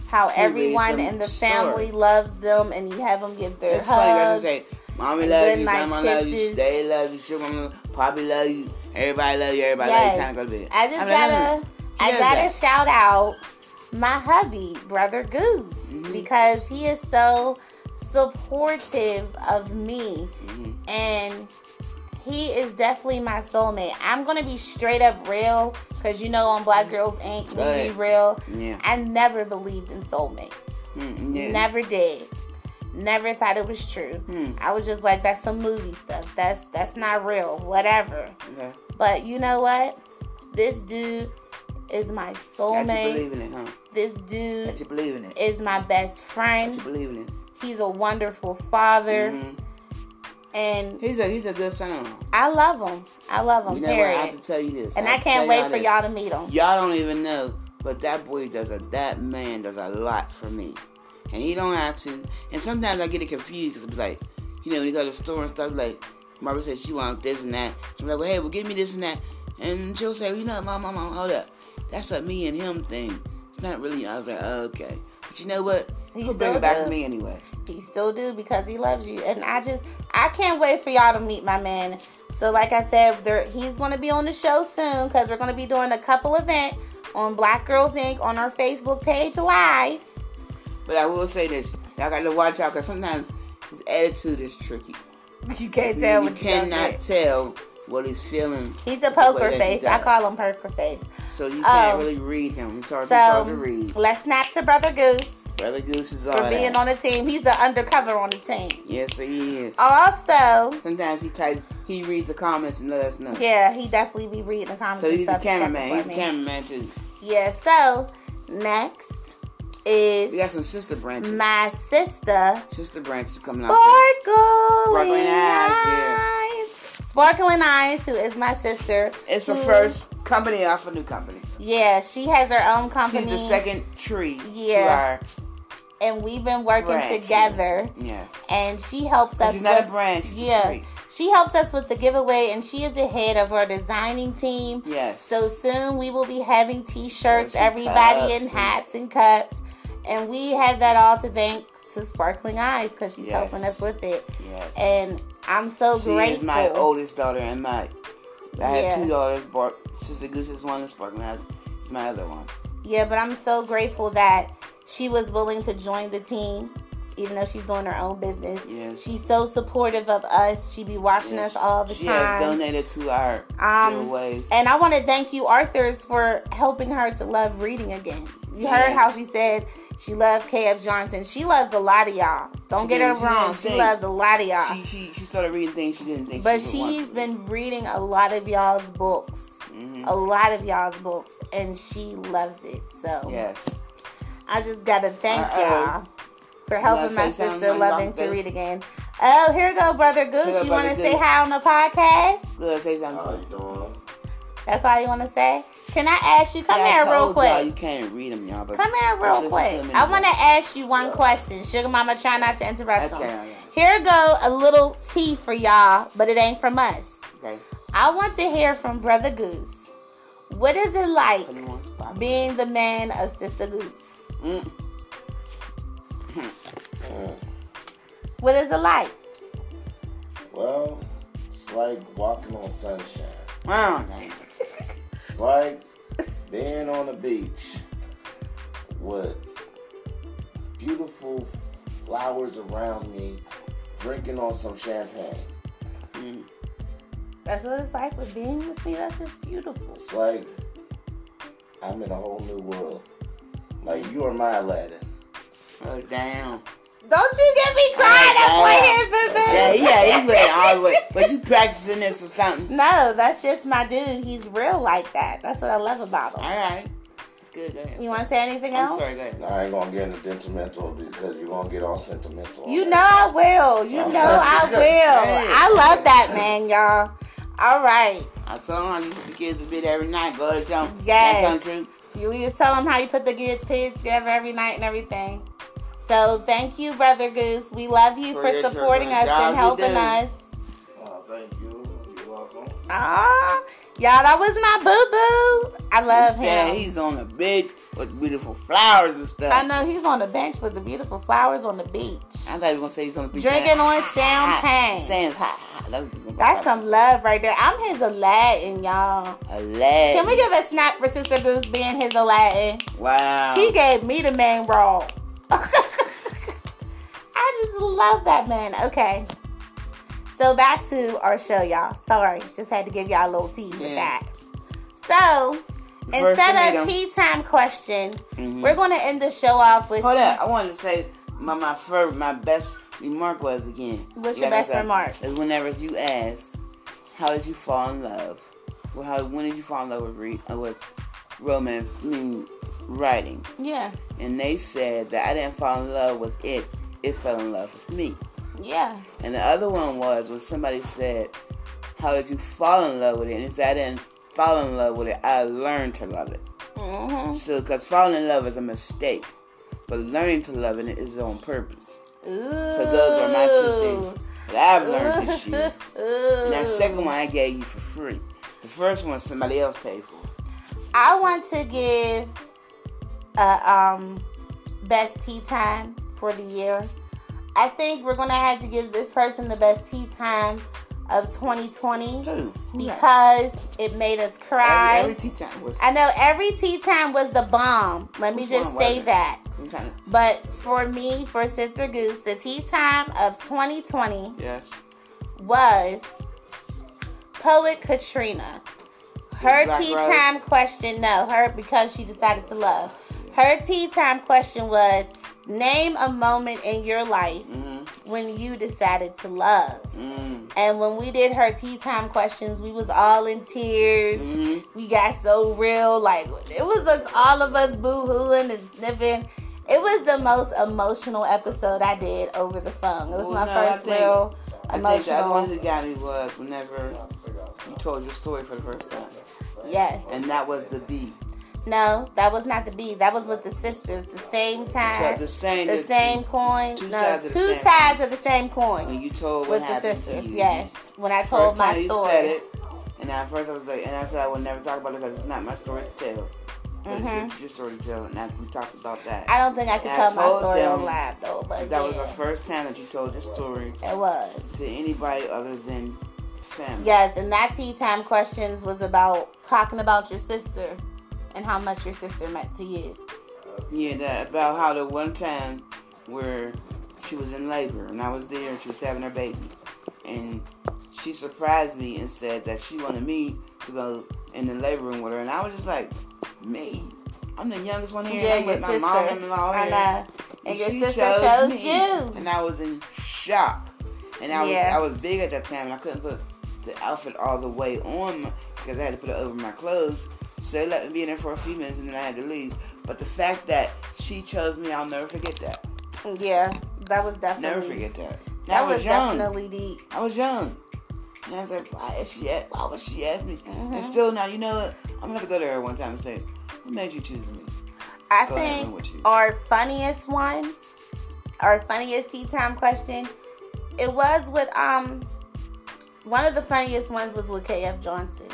how He everyone reads them in the stories. family loves them, and you have them give their It's funny hugs. because they say, Mommy and loves good you, night Grandma loves you, kisses. Daddy loves you, Sugar Mama, Poppy loves you, everybody loves you, everybody loves you. Time to go to bed. I just I'm like, gotta, "Listen, I he does gotta that." shout out my hubby, Brother Goose, Mhm. because he is so supportive of me, Mhm. and he is definitely my soulmate. I'm gonna be straight up real, because you know on Black Girls Incorporated, we Go be ahead. real. Yeah. I never believed in soulmates. Mm, yeah. Never did. Never thought it was true. Hmm. I was just like, that's some movie stuff. That's that's not real. Whatever. Okay. But you know what? This dude is my Got you soulmate. believe in it, huh? This Got dude you believe in it. is my best Got you friend. believe in it. He's a wonderful father. Mhm. And He's a he's a good son. I love him. I love him, You know what? I have period. to tell you this. And I I have to can't tell wait y'all for this. y'all to meet him. Y'all don't even know, but that boy does a that man does a lot for me, and he don't have to. And sometimes I get it confused because it's like, you know, when you go to the store and stuff, like Margaret says she wants this and that. I'm like, well, hey, well, give me this and that, and she'll say, well, you know, mom, mom, mom, hold up, that's a me and him thing. It's not really. I was like, oh, okay, but you know what? He He'll still bring it back do. to me anyway. He still do, because he loves you. And I just, I can't wait for y'all to meet my man. So like I said, there, he's going to be on the show soon, because we're going to be doing a couple event on Black Girls Incorporated on our Facebook page live. But I will say this, y'all got to watch out because sometimes his attitude is tricky. You can't You tell you what you gonna cannot get. tell what he's feeling. He's a the way poker that he face. I does. call him poker face. So you can't Um, really read him. He's hard, he's hard to So read. let's snap to Brother Goose Brother Goose is all for being that. on the team. He's the undercover on the team. Yes, he is. Also, Sometimes he type, he reads the comments and let us know. yeah, he definitely be reading the comments. So and he's the stuff and checking cameraman. for He's the me. cameraman too. Yeah. So next is We got some sister branches. my sister, Sister branches coming out. Sparkling Sparkling Eyes, Eyes. Sparkling Eyes, who is my sister. It's her who- first company off a new company. Yeah, she has her own company. She's the second tree Yeah. to and we've been working Branch. together. our, yes. And she helps us She's not a with, branch, she's a yeah, tree. she helps us with the giveaway, and she is the head of our designing team. Yes. So soon we will be having t-shirts, Yes, and everybody cups in and- hats and cups, and we have that all to thank to Sparkling Eyes, because she's Yes. helping us with it. Yes. And I'm so She grateful. is my oldest daughter, and my I Yeah. have two daughters. Bar- Sister Goose is one, and Sparkling Eyes is my other one. Yeah, but I'm so grateful that she was willing to join the team, even though she's doing her own business. Yes. She's so supportive of us. She be watching Yes. us all the she time. has donated to our Um, giveaways. And I want to thank you, Arthurs, for helping her to love reading again. You heard Yeah. how she said she loved K F Johnson. She loves a lot of y'all. Don't She get her didn't- she wrong. didn't She think- loves a lot of y'all. She, she she started reading things she didn't think But she would want she's to been reading a lot of y'all's books. Mhm. A lot of y'all's books. And she loves it. So Yes. I just got to thank Uh-oh. y'all for helping wanna my say something, sister my loving to doctor? read again. Oh, here we go, Brother Goose. Here go, You want to Brother say Goose. hi on the podcast? Good, say something. How to you her. doing? That's all you want to say? Can I ask you? Come Yeah, I here real told y'all quick. You can't read them, y'all. But Come here just real listen quick. to them I anyway. want to ask you one question. Sugar Mama, try not to interrupt Okay, them. okay. Here go a little tea for y'all, but it ain't from us. Okay. I want to hear from Brother Goose. What is it like Put him on spot. being the man of Sister Goose? Mm. What is it like? Well, it's like walking on sunshine. Wow, dang. It's like being on the beach with beautiful flowers around me, drinking on some champagne. Mm. That's what it's like with being with me. That's just beautiful. It's like I'm in a whole new world. Like you are my Aladdin. Oh, damn. Don't you get me crying up Oh, on damn. here, boo boo. Yeah, yeah, he went all the way. But you practicing this or something. No, that's just my dude. He's real like that. That's what I love about him. All right. It's good. Go ahead. You want to say anything I'm else? sorry, go ahead. Now, I ain't gonna get into sentimental because you're gonna get all sentimental. on You that. know I will. You know I will. I love that, man, y'all. All right. I told him how you put the kids to bed every night. Go to tell them. Yes. That's untrue. You just tell them how you put the good kids together every night and everything. So thank you, Brother Goose. We love you For for your supporting children. us and Job you helping do. us. Oh, thank you. You're welcome. Ah, Y'all, that was my boo-boo. I love he said him. he's on the beach with beautiful flowers and stuff. I know he's on the bench with the beautiful flowers on the beach. I thought you were going to say he's on the beach. Drinking saying, on "Hot, champagne. hot." Saying hot, hot. That was just gonna be That's hot. some love right there. I'm his Aladdin, y'all. Aladdin. Can we give a snap for Sister Goose being his Aladdin? Wow. He gave me the main role. I just love that man. Okay. So back to our show, y'all. Sorry, just had to give y'all a little tea with Yeah. that. So, First instead to meet of him. tea time question, Mhm. we're going to end the show off with... Hold up. I wanted to say my my first, my best remark was again. What's your like I best said, remark? Is whenever you asked, how did you fall in love? Well, how when did you fall in love with re, uh, with romance? I mean, writing. Yeah. And they said that I didn't fall in love with it. It fell in love with me. Yeah. And the other one was when somebody said, how did you fall in love with it? And it said I didn't fall in love with it. I learned to love it. Mm-hmm. So, because falling in love is a mistake. But learning to love it is on purpose. Ooh. So those are my two things that I've learned this year. Ooh. And that second one I gave you for free. The first one somebody else paid for. I want to give a um, best tea time for the year. I think we're going to have to give this person the best tea time of twenty twenty. Who? Who that? Because it made us cry. Every, every tea time was. I know every tea time was the bomb. Let me Which just one was say it? that. I'm trying to- But for me, for Sister Goose, the tea time of twenty twenty Yes. was Poet Katrina. Her Black tea Rose? time question, no, her because she decided to love. Her tea time question was, name a moment in your life Mm-hmm. when you decided to love. Mm. And when we did her tea time questions, we was all in tears. Mm-hmm. We got so real. Like, it was just all of us boo-hooing and sniffing. It was the most emotional episode I did over the phone. It was Well, my no, I first think- real I think the other emotional. one that got me was whenever you told your story for the first time. Yes. And that was the B. No, that was not the B. That was with the sisters. The same time. So the same- The the- same coin. two No, sides of the two same sides of the same coin. When you told what With the happened sisters, to you. yes. When I told First my time you story. said it, and at first I was like, and I said I would never talk about it because it's not my story to tell. But Mhm. it's your story to tell, and I, we talked about that. I don't think I could And tell my told story them on live though, but that yeah, was the first time that you told your story it was. to anybody other than family. Yes, and that tea time questions was about talking about your sister and how much your sister meant to you. Yeah, that about how the one time where she was in labor and I was there and she was having her baby, and she surprised me and said that she wanted me to go in the labor room with her, and I was just like, me? I'm the youngest one here. Yeah, and I'm your with my sister. mom-in-law I here. know. And your she sister chose me. you. And I was in shock. And I was Yeah. I was big at that time, and I couldn't put the outfit all the way on my, because I had to put it over my clothes. So they let me be in there for a few minutes, and then I had to leave. But the fact that she chose me, I'll never forget that. Yeah, that was definitely. Never forget that. And That I was, was young. definitely deep. I was young. And I was like, why is she at, why would she ask me? Mm-hmm. And still now, you know what? I'm gonna have to go to her one time and say, what made you choose me? I Go ahead, I'm think with you. our funniest one, our funniest tea time question, it was with um one of the funniest ones was with K F Johnson.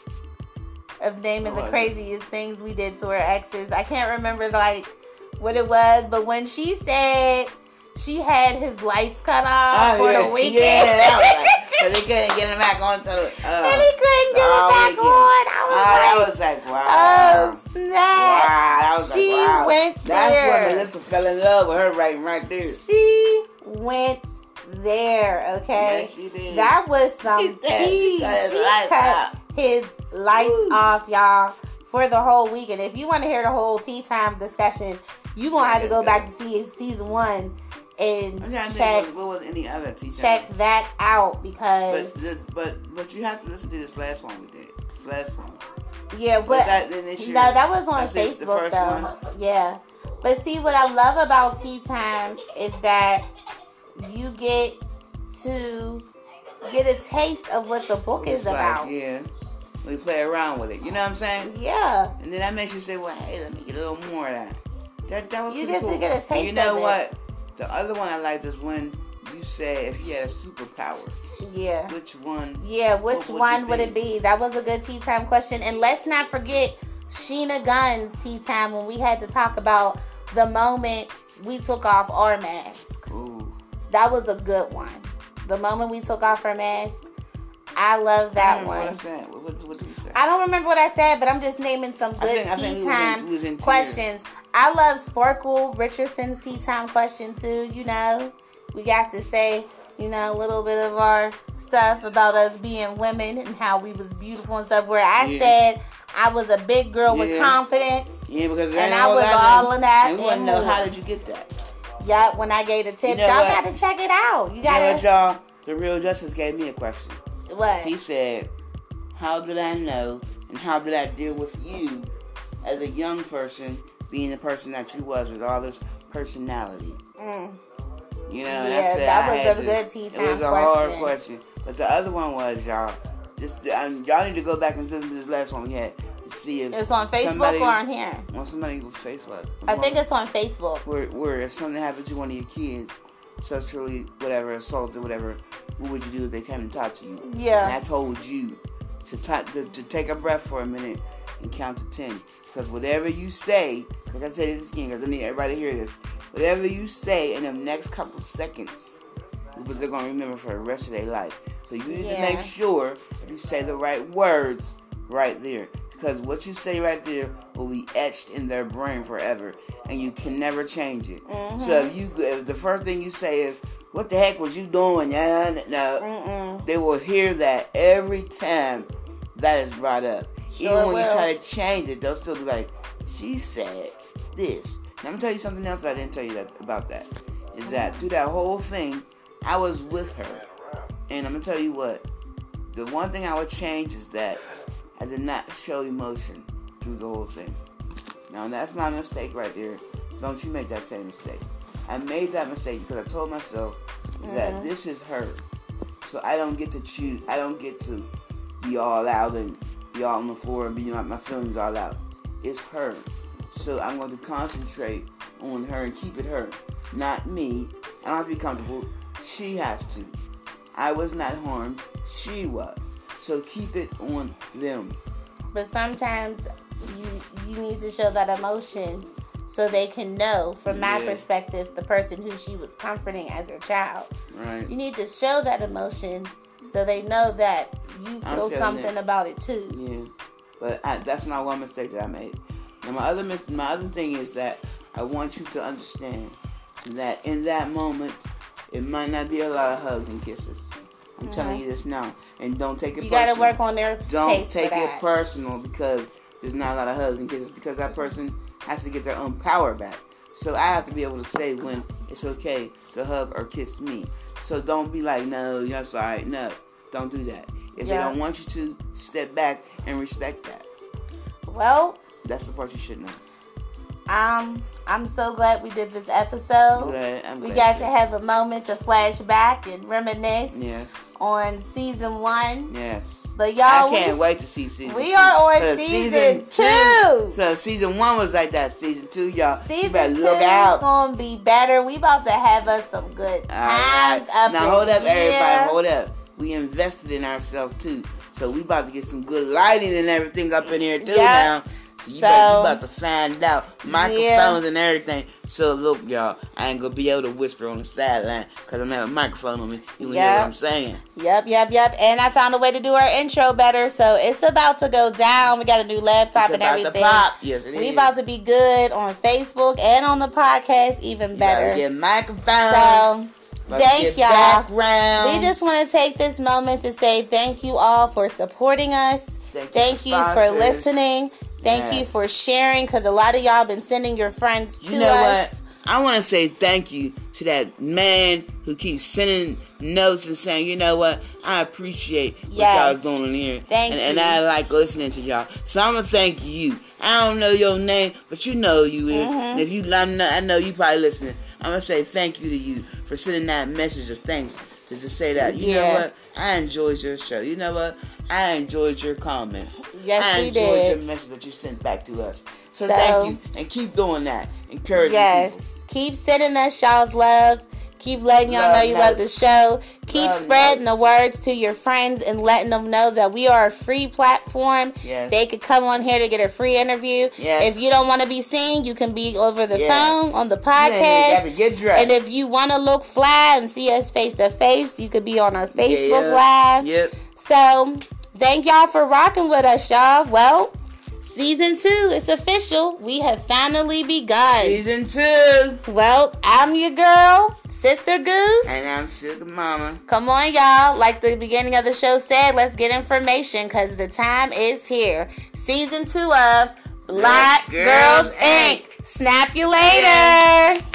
Of naming What the was it? craziest things we did to our exes. I can't remember like what it was, but when she said she had his lights cut off for the weekend. Oh, Yeah, that was like, so they couldn't get him back onto the. Uh, and he couldn't get all it back weekend. on. I Oh, was that like, was like, wow. oh snap. Wow, that was She like, wow. went That's there. when Melissa fell in love with her writing right there. She went there, okay? Yes, she did. That was some She said tea. she cut his She lights cut out. his lights Woo. off, y'all, for the whole weekend. If you want to hear the whole tea time discussion, you're going to have to go back to see season one and I'm trying to check think what, what was any other teacher. check that out But, because, the, but but you have to listen to this last one we did. This last one. yeah, but, Was that then this year? no, that was on That's it, the Facebook, first though. one? Yeah. But see, what I love about tea time is that you get to get a taste of what the book It's is like, about. yeah. We play around with it. You know what I'm saying? Yeah. And then that makes you say, well, hey, let me get a little more of that. That, that was You pretty get to cool. get a And taste you know of it. what? The other one I liked is when you said if you had a superpower, Yeah. which one? Yeah, which what would one it would it be? That was a good tea time question. And let's not forget Sheena Gunn's tea time when we had to talk about the moment we took off our mask. Ooh. That was a good one. The moment we took off our mask. I love that I one. What I said. What, what, what did you say? I don't remember what I said, but I'm just naming some good think- I tea think we was in- time we was in questions. I love Sparkle Richardson's tea time question too. You know, we got to say, you know, a little bit of our stuff about us being women and how we was beautiful and stuff. Where I Yeah. said I was a big girl with Yeah. confidence. Yeah, because there And ain't I no was lie, all man. of that And we want to and know how more. did you get that? Yup, when I gave the tips, You know y'all what? got to check it out. You You know got what, to y'all? The Real Justice gave me a question. what? He said, how did I know and how did I deal with you as a young person being the person that you was with all this personality? Mm. You know, and I Yeah, said that I was had a to- good tea It time was a hard question. question. But the other one was, y'all, just, um, y'all need to go back and listen to this last one we had to see if It's on Facebook somebody, or on here? on somebody with Facebook. I think it's on Facebook. Where, where if something happened to one of your kids, sexually, whatever, assaulted, whatever, what would you do if they came and talked to you? Yeah. And I told you to, t- to to take a breath for a minute and count to ten. Because whatever you say, like I said this again, because I need everybody to hear this. Whatever you say in the next couple seconds is what they're going to remember for the rest of their life. So you need Yeah. to make sure that you say the right words right there. Because what you say right there will be etched in their brain forever. And you can never change it. Mm-hmm. So if you, if the first thing you say is, "What the heck was you doing?" Yeah, no, Mm-mm. they will hear that every time that is brought up. Sure Even when will. you try to change it, they'll still be like, "She said this." Now, I'm gonna tell you something else I didn't tell you that about that. Is that through that whole thing, I was with her, and I'm gonna tell you what. The one thing I would change is that I did not show emotion through the whole thing. Now, that's my mistake right there. Don't you make that same mistake. I made that mistake because I told myself is that Mm-hmm. this is her. So I don't get to choose. I don't get to be all out and be all on the floor and be my, my feelings all out. It's her. So I'm going to concentrate on her and keep it her. Not me. I don't have to be comfortable. She has to. I was not harmed. She was. So keep it on them. But sometimes you you need to show that emotion so they can know, from my Yeah. perspective, the person who she was comforting as her child. Right. You need to show that emotion so they know that you I'm feel feeling something it. about it too. Yeah, but I, that's not one mistake that I made. And my other mis- my other thing is that I want you to understand that in that moment, it might not be a lot of hugs and kisses. I'm telling you this now, and don't take it. You personal. got to work on their Don't pace take for it that. personal because there's not a lot of hugs and kisses because that person has to get their own power back. So I have to be able to say when it's okay to hug or kiss me. So don't be like, no, you're sorry. No, don't do that. If they Yeah. don't want you to, step back and respect that. Well, That's the part you should know. um, I'm so glad we did this episode. Glad, I'm We glad got too. to have a moment to flash back and reminisce Yes, on season one. yes. But y'all, I can't we, wait to see season we two. are on So season two. So season one was like that. Season two, y'all, you season better two look is out. gonna be better. We about to have us some good All right. times up Now in hold up, here. everybody. Hold up. We invested in ourselves too, so we about to get some good lighting and everything up in here too Yep. now. So you, So- better, you about to find out microphones Yeah. and everything. So look, y'all, I ain't gonna be able to whisper on the sideline because I'm having a microphone on me. You will hear Yep. what I'm saying. Yep, yep, yep. And I found a way to do our intro better, so it's about to go down. We got a new laptop It's and about everything. to pop. Yes, it we is. about to be good on Facebook and on the podcast, even You better. gotta get microphones. So, About to thank get y'all. backgrounds. We just want to take this moment to say thank you all for supporting us. Thank you Thank for you for sponsors. listening. Thank you Yes. for sharing, because a lot of y'all been sending your friends to You know us. what? I want to say thank you to that man who keeps sending notes and saying, you know what? I appreciate what Yes. y'all's doing here. Thank and, and you. I like listening to y'all. So I'm going to thank you. I don't know your name, but you know who you is. Mm-hmm. And if you, I know, I know you probably listening. I'm going to say thank you to you for sending that message of thanks to just say that. You know Yeah. what? I enjoyed your show. You know what? I enjoyed your comments. Yes, I we enjoyed did. your message that you sent back to us. So, So- thank you. And keep doing that. Encouraging Yes. people. Keep sending us y'all's love. Keep letting y'all Love know you love the notes. show. Keep Love spreading notes. the words to your friends and letting them know that we are a free platform. Yes. They could come on here to get a free interview. Yes. If you don't want to be seen, you can be over the Yes. phone on the You podcast. got to get dressed. And if you want to look fly and see us face to face, you could be on our Facebook Yeah. Live. Yep. So, thank y'all for rocking with us, y'all. Well, season two, it's official. We have finally begun. Season two. Well, I'm your girl, Sister Goose. And I'm Sugar Mama. Come on, y'all. Like the beginning of the show said, let's get information because the time is here. Season two of Black, Black Girls, Girls, Incorporated. Snap you later.